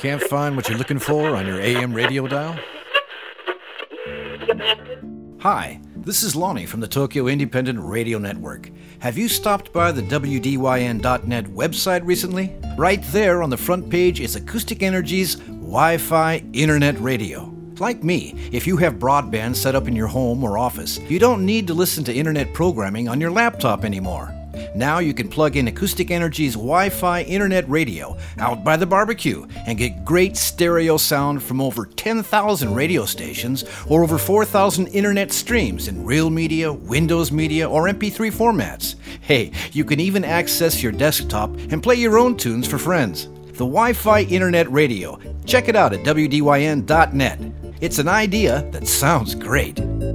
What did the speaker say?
Can't find what you're looking for on your AM radio dial? Hi, this is Lonnie from the Tokyo Independent Radio Network. Have you stopped by the WDYN.net website recently? Right there on the front page is Acoustic Energy's Wi-Fi Internet Radio. Like me, if you have broadband set up in your home or office, you don't need to listen to internet programming on your laptop anymore. Now you can plug in Acoustic Energy's Wi-Fi Internet Radio out by the barbecue and get great stereo sound from over 10,000 radio stations or over 4,000 internet streams in Real Media, Windows Media, or MP3 formats. Hey, you can even access your desktop and play your own tunes for friends. The Wi-Fi Internet Radio. Check it out at WDYN.net. It's an idea that sounds great.